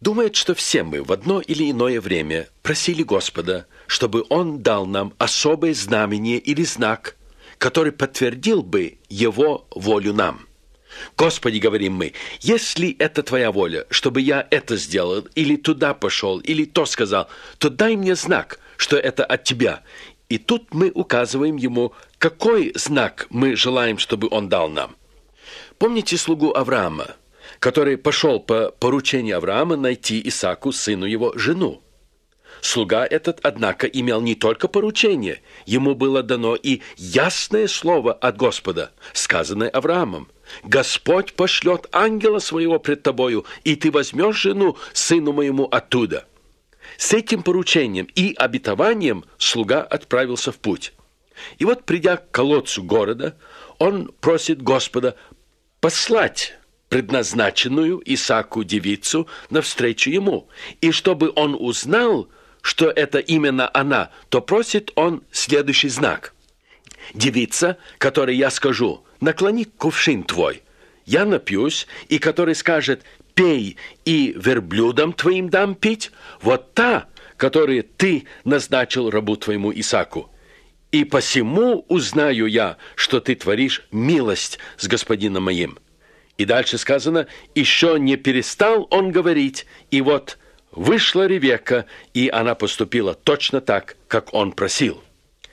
Думает, что все мы в одно или иное время просили Господа, чтобы Он дал нам особое знамение или знак, который подтвердил бы Его волю нам. Господи, говорим мы, если это Твоя воля, чтобы я это сделал, или туда пошел, или то сказал, то дай мне знак, что это от Тебя. И тут мы указываем Ему, какой знак мы желаем, чтобы Он дал нам. Помните слугу Авраама, который пошел по поручению Авраама найти Исааку, сыну его, жену? Слуга этот, однако, имел не только поручение, ему было дано и ясное слово от Господа, сказанное Авраамом. «Господь пошлет ангела своего пред тобою, и ты возьмешь жену сыну моему оттуда». С этим поручением и обетованием слуга отправился в путь. И вот, придя к колодцу города, он просит Господа послать предназначенную Исааку девицу навстречу ему. И чтобы он узнал, что это именно она, то просит он следующий знак. «Девица, которой я скажу, наклони кувшин твой, я напьюсь, и который скажет, пей, и верблюдам твоим дам пить, вот та, которую ты назначил рабу твоему Исааку. И посему узнаю я, что ты творишь милость с господином моим». И дальше сказано, еще не перестал он говорить, и вот вышла Ревекка, и она поступила точно так, как он просил.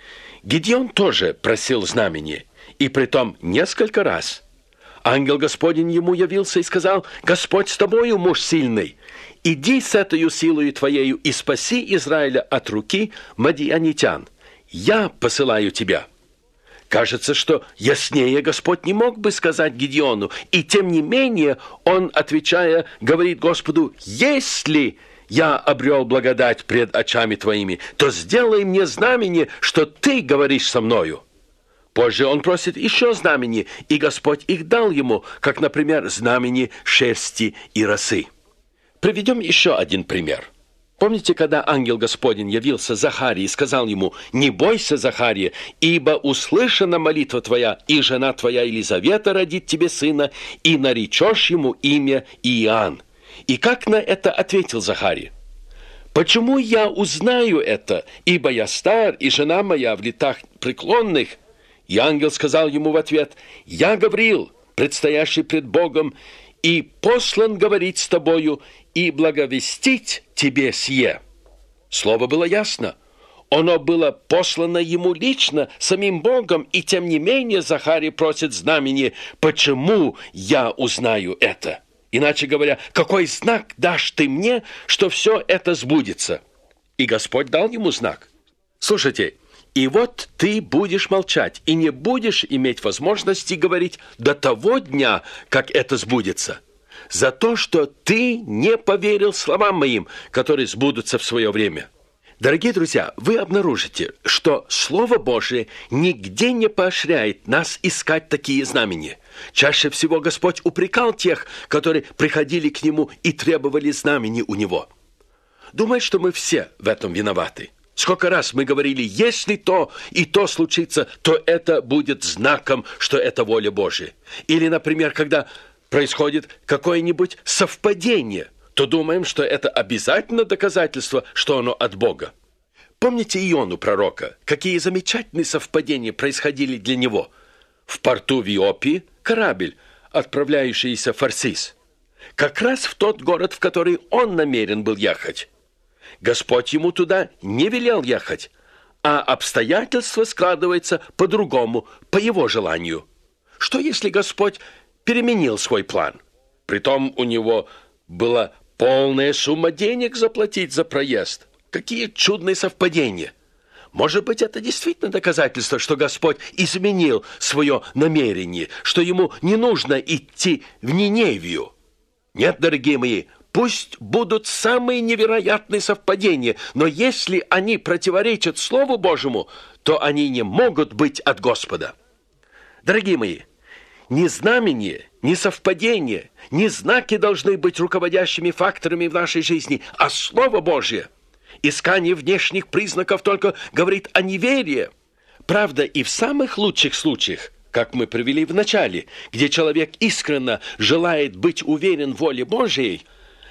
Гидеон тоже просил знамения, и притом несколько раз. Ангел Господень ему явился и сказал: «Господь с тобою, муж сильный, иди с этой силою твоею и спаси Израиля от руки мадианитян. Я посылаю тебя». Кажется, что яснее Господь не мог бы сказать Гидеону, и тем не менее он, отвечая, говорит Господу: «Если я обрел благодать пред очами твоими, то сделай мне знамение, что ты говоришь со мною». Позже он просит еще знамение, и Господь их дал ему, как, например, знамение шерсти и росы. Приведем еще один пример. Помните, когда ангел Господень явился Захарии и сказал ему: «Не бойся, Захария, ибо услышана молитва твоя, и жена твоя Елизавета родит тебе сына, и наречешь ему имя Иоанн». И как на это ответил Захария? «Почему я узнаю это? Ибо я стар, и жена моя в летах преклонных». И ангел сказал ему в ответ: «Я Гавриил, предстоящий пред Богом, и послан говорить с тобою и благовестить тебе сие». Слово было ясно. Оно было послано ему лично, самим Богом, и тем не менее Захарий просит знамение: «Почему я узнаю это?» Иначе говоря, какой знак дашь ты мне, что все это сбудется? И Господь дал ему знак. Слушайте, и вот ты будешь молчать и не будешь иметь возможности говорить до того дня, как это сбудется, за то, что ты не поверил словам моим, которые сбудутся в свое время. Дорогие друзья, вы обнаружите, что Слово Божие нигде не поощряет нас искать такие знамения. Чаще всего Господь упрекал тех, которые приходили к Нему и требовали знамений у Него. Думаю, что мы все в этом виноваты. Сколько раз мы говорили: если то и то случится, то это будет знаком, что это воля Божия. Или, например, когда происходит какое-нибудь совпадение, то думаем, что это обязательно доказательство, что оно от Бога. Помните Иону пророка? Какие замечательные совпадения происходили для него? В порту в Иопии корабль, отправляющийся в Фарсис. Как раз в тот город, в который он намерен был ехать. Господь ему туда не велел ехать, а обстоятельства складываются по-другому, по его желанию. Что если Господь переменил свой план? Притом у него была полная сумма денег заплатить за проезд. Какие чудные совпадения! Может быть, это действительно доказательство, что Господь изменил свое намерение, что ему не нужно идти в Ниневию. Нет, дорогие мои, пусть будут самые невероятные совпадения, но если они противоречат Слову Божьему, то они не могут быть от Господа. Дорогие мои, ни знамения, ни совпадения, ни знаки должны быть руководящими факторами в нашей жизни, а Слово Божье. Искание внешних признаков только говорит о неверии. Правда, и в самых лучших случаях, как мы привели в начале, где человек искренне желает быть уверен в воле Божьей,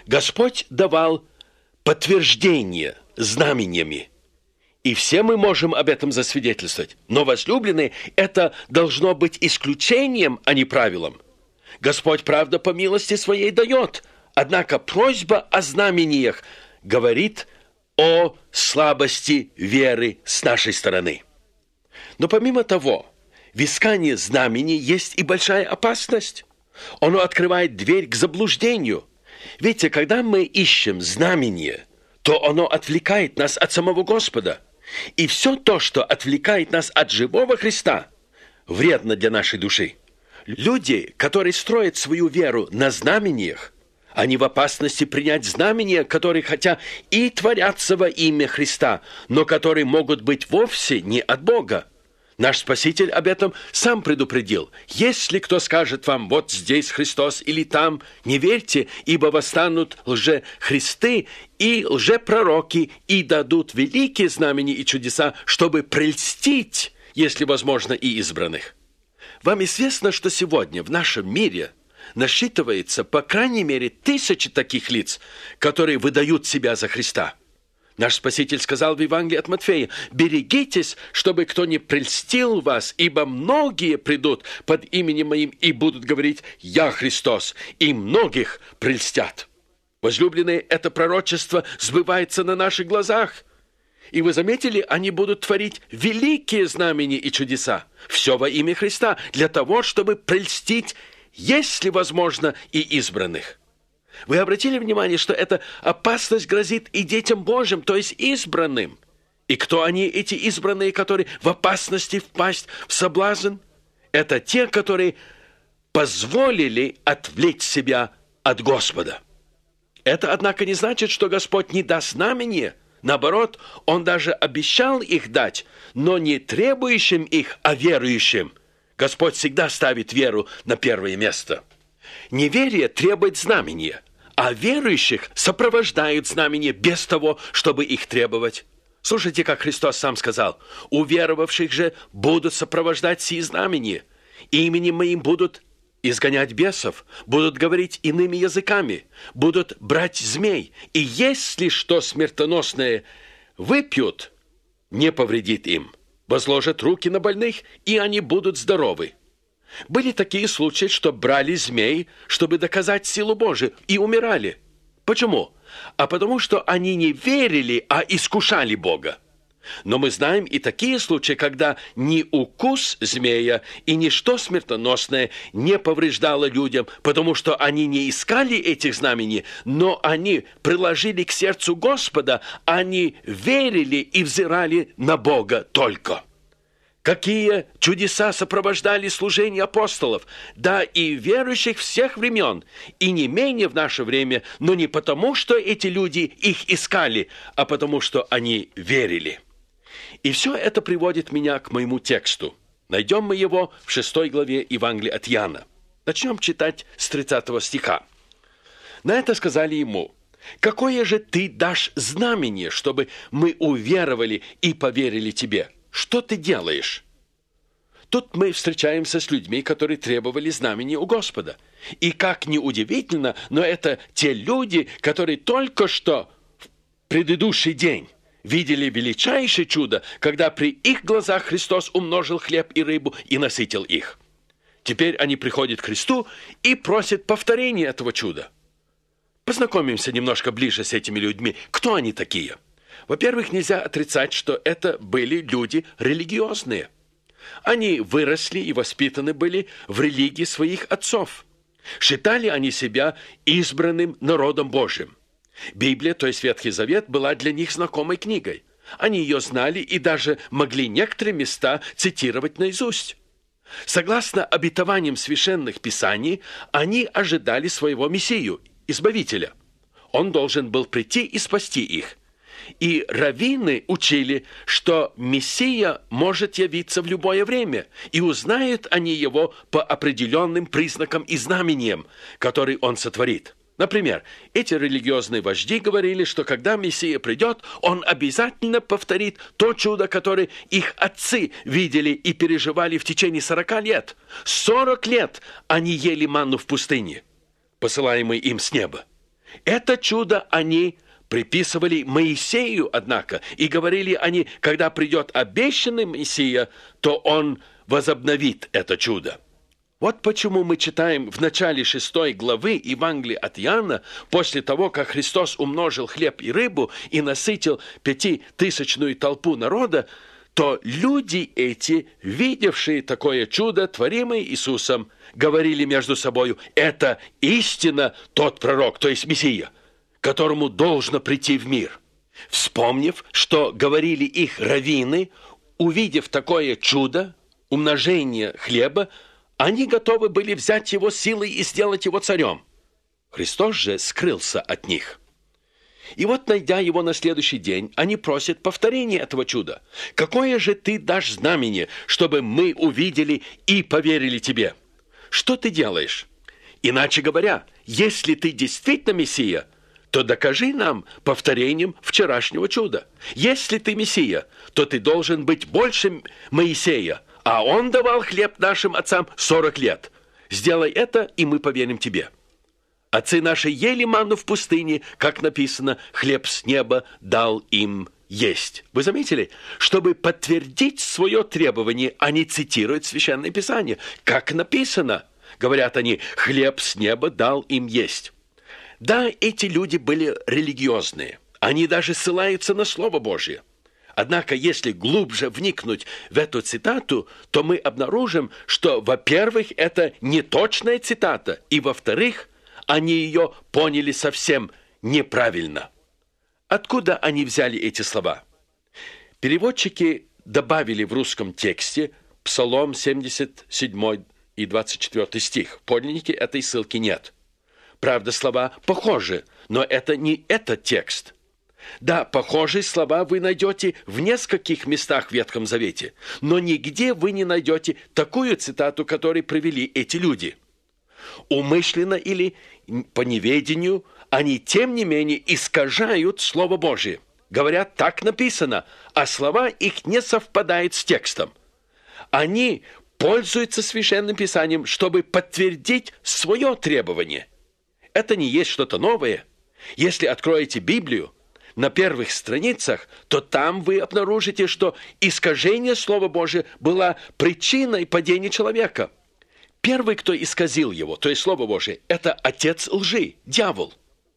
Господь давал подтверждение знамениями. И все мы можем об этом засвидетельствовать. Но, возлюбленные, это должно быть исключением, а не правилом. Господь, правда, по милости своей дает. Однако просьба о знамениях говорит о слабости веры с нашей стороны. Но помимо того, в искании знамений есть и большая опасность. Оно открывает дверь к заблуждению. Видите, когда мы ищем знамение, то оно отвлекает нас от самого Господа. И все то, что отвлекает нас от живого Христа, вредно для нашей души. Люди, которые строят свою веру на знамениях, они в опасности принять знамения, которые хотя и творятся во имя Христа, но которые могут быть вовсе не от Бога. Наш Спаситель об этом сам предупредил. «Если кто скажет вам, вот здесь Христос или там, не верьте, ибо восстанут лжехристы и лжепророки, и дадут великие знамения и чудеса, чтобы прельстить, если возможно, и избранных». Вам известно, что сегодня в нашем мире насчитывается по крайней мере 1000 таких лиц, которые выдают себя за Христа. Наш Спаситель сказал в Евангелии от Матфея: «Берегитесь, чтобы кто не прельстил вас, ибо многие придут под именем Моим и будут говорить: Я Христос, и многих прельстят». Возлюбленные, это пророчество сбывается на наших глазах. И вы заметили, они будут творить великие знамения и чудеса. Все во имя Христа, для того, чтобы прельстить, если возможно, и избранных. Вы обратили внимание, что эта опасность грозит и детям Божьим, то есть избранным. И кто они, эти избранные, которые в опасности впасть в соблазн? Это те, которые позволили отвлечь себя от Господа. Это, однако, не значит, что Господь не даст знамения. Наоборот, Он даже обещал их дать, но не требующим их, а верующим. Господь всегда ставит веру на первое место. Неверие требует знамения, а верующих сопровождают знамения без того, чтобы их требовать. Слушайте, как Христос сам сказал: «Уверовавших же будут сопровождать сии знамения, именем Моим будут изгонять бесов, будут говорить иными языками, будут брать змей, и если что смертоносное выпьют, не повредит им, возложат руки на больных, и они будут здоровы». Были такие случаи, что брали змей, чтобы доказать силу Божию, и умирали. Почему? А потому что они не верили, а искушали Бога. Но мы знаем и такие случаи, когда ни укус змея и ничто смертоносное не повреждало людям, потому что они не искали этих знамений, но они приложили к сердцу Господа, они верили и взирали на Бога только. Какие чудеса сопровождали служение апостолов, да и верующих всех времен, и не менее в наше время, но не потому, что эти люди их искали, а потому, что они верили. И все это приводит меня к моему тексту. Найдем мы его в 6 главе Евангелия от Иоанна. Начнем читать с 30 стиха. На это сказали ему: «Какое же ты дашь знамение, чтобы мы уверовали и поверили тебе? Что ты делаешь?» Тут мы встречаемся с людьми, которые требовали знамения у Господа. И как ни удивительно, но это те люди, которые только что в предыдущий день видели величайшее чудо, когда при их глазах Христос умножил хлеб и рыбу и насытил их. Теперь они приходят к Христу и просят повторения этого чуда. Познакомимся немножко ближе с этими людьми. Кто они такие? Во-первых, нельзя отрицать, что это были люди религиозные. Они выросли и воспитаны были в религии своих отцов. Считали они себя избранным народом Божьим. Библия, то есть Ветхий Завет, была для них знакомой книгой. Они ее знали и даже могли некоторые места цитировать наизусть. Согласно обетованиям священных писаний, они ожидали своего Мессию, Избавителя. Он должен был прийти и спасти их. И раввины учили, что Мессия может явиться в любое время, и узнают они его по определенным признакам и знамениям, которые он сотворит. Например, эти религиозные вожди говорили, что когда Мессия придет, он обязательно повторит то чудо, которое их отцы видели и переживали в течение 40 лет. 40 лет они ели манну в пустыне, посылаемой им с неба. Это чудо они приписывали Моисею, однако, и говорили они, когда придет обещанный Мессия, то он возобновит это чудо. Вот почему мы читаем в начале 6 главы Евангелия от Иоанна, после того, как Христос умножил хлеб и рыбу и насытил 5000-ную толпу народа, то люди эти, видевшие такое чудо, творимое Иисусом, говорили между собою: это истинно тот пророк, то есть Мессия, которому должно прийти в мир. Вспомнив, что говорили их раввины, увидев такое чудо, умножение хлеба, они готовы были взять его силой и сделать его царем. Христос же скрылся от них. И вот, найдя его на следующий день, они просят повторения этого чуда. «Какое же ты дашь знамение, чтобы мы увидели и поверили тебе? Что ты делаешь? Иначе говоря, если ты действительно Мессия, то докажи нам повторением вчерашнего чуда. Если ты Мессия, то ты должен быть больше Моисея, а он давал хлеб нашим отцам 40 лет. Сделай это, и мы поверим тебе. Отцы наши ели манну в пустыне, как написано, хлеб с неба дал им есть». Вы заметили? Чтобы подтвердить свое требование, они цитируют Священное Писание. Как написано, говорят они, хлеб с неба дал им есть. Да, эти люди были религиозные. Они даже ссылаются на Слово Божье. Однако, если глубже вникнуть в эту цитату, то мы обнаружим, что, во-первых, это неточная цитата, и, во-вторых, они ее поняли совсем неправильно. Откуда они взяли эти слова? Переводчики добавили в русском тексте Псалом 77 и 24 стих. В подлиннике этой ссылки нет. Правда, слова похожи, но это не этот текст. Да, похожие слова вы найдете в нескольких местах в Ветхом Завете, но нигде вы не найдете такую цитату, которую привели эти люди. Умышленно или по неведению они, тем не менее, искажают Слово Божие. Говорят, так написано, а слова их не совпадают с текстом. Они пользуются Священным Писанием, чтобы подтвердить свое требование. Это не есть что-то новое. Если откроете Библию на первых страницах, то там вы обнаружите, что искажение Слова Божия было причиной падения человека. Первый, кто исказил его, то есть Слово Божие, это отец лжи, дьявол.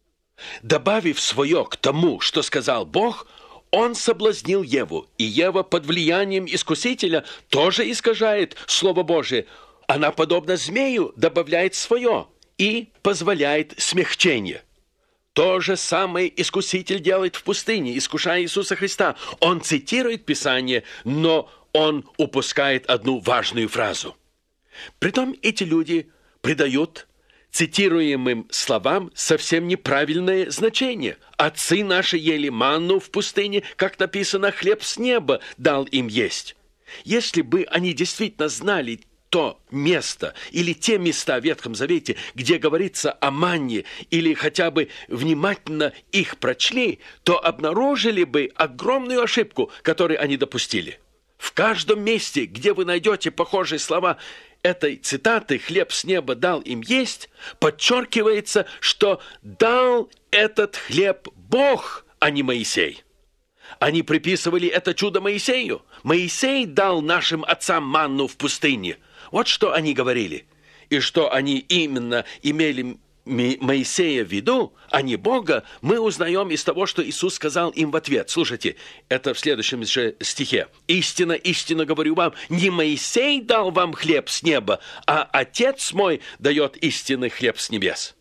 Добавив свое к тому, что сказал Бог, он соблазнил Еву, и Ева под влиянием искусителя тоже искажает Слово Божие. Она, подобно змею, добавляет свое и позволяет смягчение. То же самое искуситель делает в пустыне, искушая Иисуса Христа. Он цитирует Писание, но он упускает одну важную фразу. Притом эти люди придают цитируемым словам совсем неправильное значение. «Отцы наши ели манну в пустыне, как написано, хлеб с неба дал им есть». Если бы они действительно знали то место или те места в Ветхом Завете, где говорится о манне, или хотя бы внимательно их прочли, то обнаружили бы огромную ошибку, которую они допустили. В каждом месте, где вы найдете похожие слова этой цитаты «хлеб с неба дал им есть», подчеркивается, что дал этот хлеб Бог, а не Моисей. Они приписывали это чудо Моисею. Моисей дал нашим отцам манну в пустыне. Вот что они говорили. И что они именно имели Моисея в виду, а не Бога, мы узнаем из того, что Иисус сказал им в ответ. Слушайте, это в следующем же стихе. «Истинно, истинно говорю вам, не Моисей дал вам хлеб с неба, а Отец мой дает истинный хлеб с небес».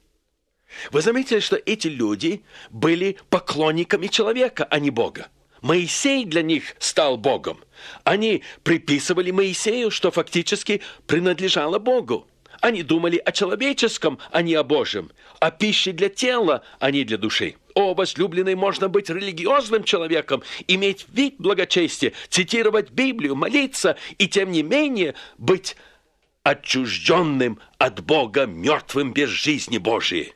Вы заметили, что эти люди были поклонниками человека, а не Бога. Моисей для них стал Богом. Они приписывали Моисею, что фактически принадлежало Богу. Они думали о человеческом, а не о Божьем, о пище для тела, а не для души. О, возлюбленный, можно быть религиозным человеком, иметь вид благочестия, цитировать Библию, молиться, и тем не менее быть отчужденным от Бога, мертвым без жизни Божией.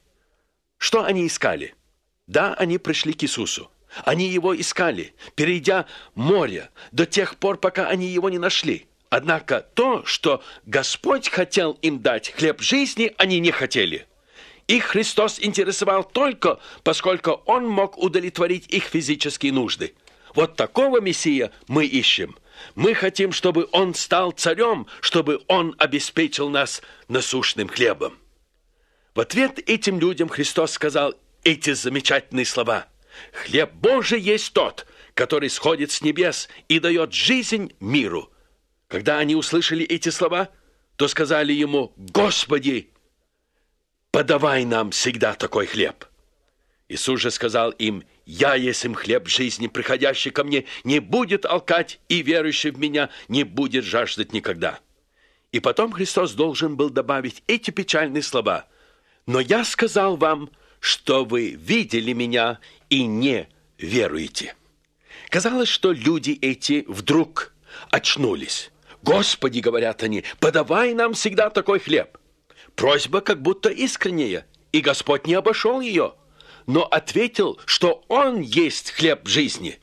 Что они искали? Да, они пришли к Иисусу. Они его искали, перейдя море, до тех пор, пока они его не нашли. Однако то, что Господь хотел им дать, хлеб жизни, они не хотели. Их Христос интересовал только, поскольку Он мог удовлетворить их физические нужды. Вот такого Мессия мы ищем. Мы хотим, чтобы Он стал царем, чтобы Он обеспечил нас насущным хлебом. В ответ этим людям Христос сказал эти замечательные слова. «Хлеб Божий есть тот, который сходит с небес и дает жизнь миру». Когда они услышали эти слова, то сказали Ему: «Господи, подавай нам всегда такой хлеб». Иисус же сказал им: «Я есть им хлеб жизни, приходящий ко мне не будет алкать, и верующий в меня не будет жаждать никогда». И потом Христос должен был добавить эти печальные слова: «Но я сказал вам, что вы видели меня и не веруете». Казалось, что люди эти вдруг очнулись. «Господи, — говорят они, — подавай нам всегда такой хлеб». Просьба как будто искренняя, и Господь не обошел ее, но ответил, что Он есть хлеб жизни.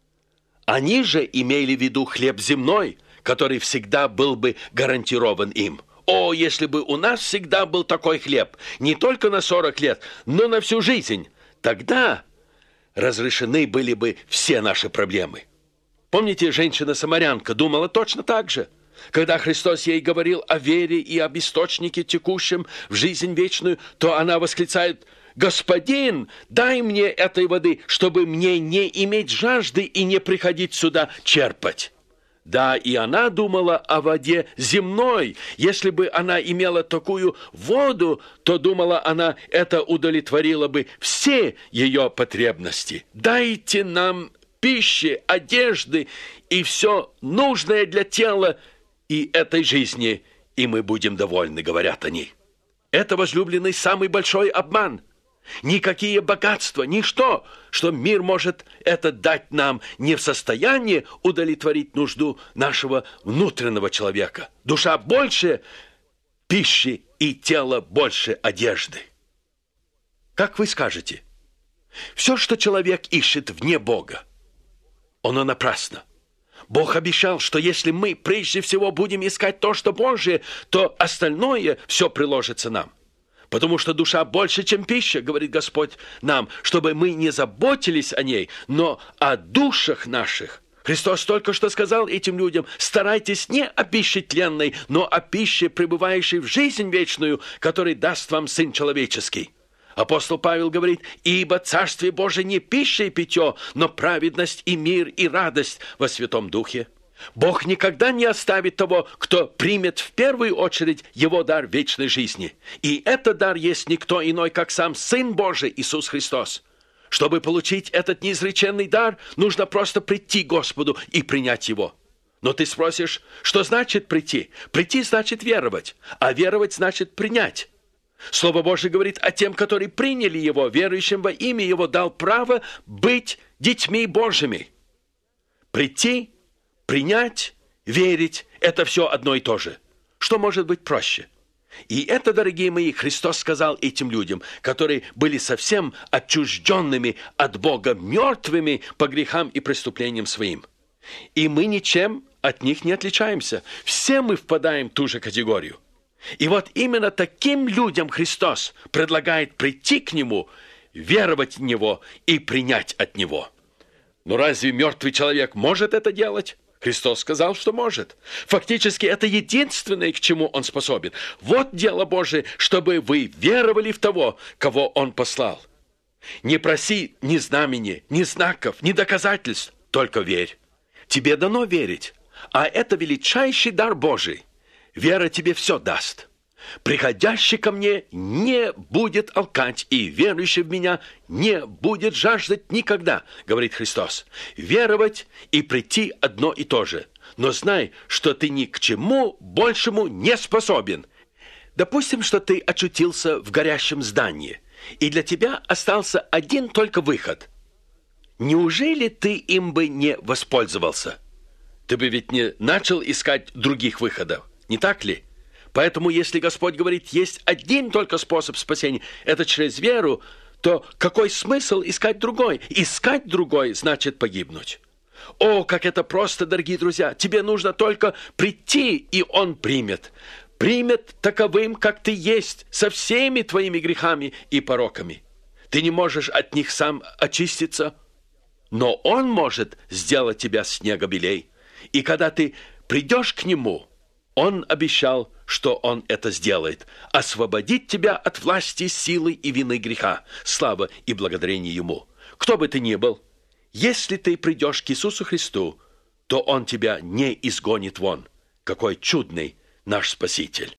Они же имели в виду хлеб земной, который всегда был бы гарантирован им. О, если бы у нас всегда был такой хлеб, не только на 40 лет, но на всю жизнь, тогда разрешены были бы все наши проблемы. Помните, женщина-самарянка думала точно так же. Когда Христос ей говорил о вере и об источнике, текущем в жизнь вечную, то она восклицает: «Господин, дай мне этой воды, чтобы мне не иметь жажды и не приходить сюда черпать». Да, и она думала о воде земной. Если бы она имела такую воду, то, думала она, это удовлетворило бы все ее потребности. «Дайте нам пищи, одежды и все нужное для тела и этой жизни, и мы будем довольны», — говорят они. Это, возлюбленный, самый большой обман. Никакие богатства, ничто, что мир может это дать нам, не в состоянии удовлетворить нужду нашего внутреннего человека. Душа больше пищи и тело больше одежды. Как вы скажете, все, что человек ищет вне Бога, оно напрасно. Бог обещал, что если мы прежде всего будем искать то, что Божие, то остальное все приложится нам. Потому что душа больше, чем пища, говорит Господь нам, чтобы мы не заботились о ней, но о душах наших. Христос только что сказал этим людям: старайтесь не о пище тленной, но о пище, пребывающей в жизнь вечную, которой даст вам Сын Человеческий. Апостол Павел говорит: ибо Царствие Божие не пища и питье, но праведность и мир и радость во Святом Духе. Бог никогда не оставит того, кто примет в первую очередь Его дар вечной жизни. И этот дар есть никто иной, как сам Сын Божий Иисус Христос. Чтобы получить этот неизреченный дар, нужно просто прийти к Господу и принять Его. Но ты спросишь, что значит прийти? Прийти значит веровать, а веровать значит принять. Слово Божие говорит о тем, которые приняли Его, верующим во имя Его дал право быть детьми Божьими. Прийти, принять, верить – это все одно и то же. Что может быть проще? И это, дорогие мои, Христос сказал этим людям, которые были совсем отчужденными от Бога, мертвыми по грехам и преступлениям своим. И мы ничем от них не отличаемся. Все мы впадаем в ту же категорию. И вот именно таким людям Христос предлагает прийти к Нему, веровать в Него и принять от Него. Но разве мертвый человек может это делать? Христос сказал, что может. Фактически, это единственное, к чему Он способен. Вот дело Божие, чтобы вы веровали в того, кого Он послал. Не проси ни знамени, ни знаков, ни доказательств, только верь. Тебе дано верить, а это величайший дар Божий. Вера тебе все даст. «Приходящий ко мне не будет алкать, и верующий в меня не будет жаждать никогда», — говорит Христос. Веровать и прийти одно и то же. Но знай, что ты ни к чему большему не способен. Допустим, что ты очутился в горящем здании, и для тебя остался один только выход. Неужели ты им бы не воспользовался? Ты бы ведь не начал искать других выходов, не так ли? Поэтому, если Господь говорит, есть один только способ спасения, это через веру, то какой смысл искать другой? Искать другой значит погибнуть. О, как это просто, дорогие друзья! Тебе нужно только прийти, и Он примет. примет таковым, как ты есть, со всеми твоими грехами и пороками. Ты не можешь от них сам очиститься, но Он может сделать тебя снега белей. И когда ты придешь к Нему, Он обещал, что Он это сделает, освободить тебя от власти, силы и вины греха, слава и благодарение Ему. Кто бы ты ни был, если ты придешь к Иисусу Христу, то Он тебя не изгонит вон. Какой чудный наш Спаситель!